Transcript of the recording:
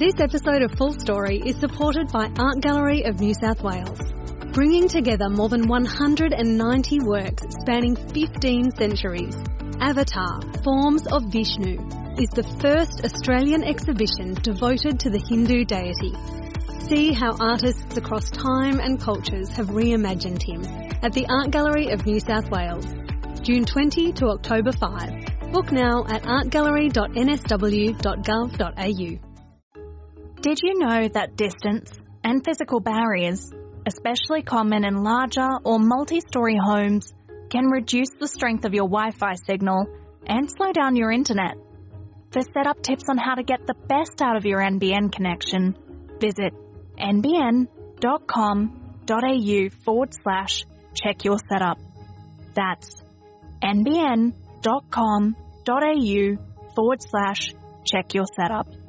This episode of Full Story is supported by Art Gallery of New South Wales, bringing together more than 190 works spanning 15 centuries. Avatar, Forms of Vishnu, is the first Australian exhibition devoted to the Hindu deity. See how artists across time and cultures have reimagined him at the Art Gallery of New South Wales, June 20 to October 5. Book now at artgallery.nsw.gov.au. Did you know that distance and physical barriers, especially common in larger or multi-storey homes, can reduce the strength of your Wi-Fi signal and slow down your internet? For setup tips on how to get the best out of your NBN connection, visit nbn.com.au/check your setup. That's nbn.com.au/check your setup.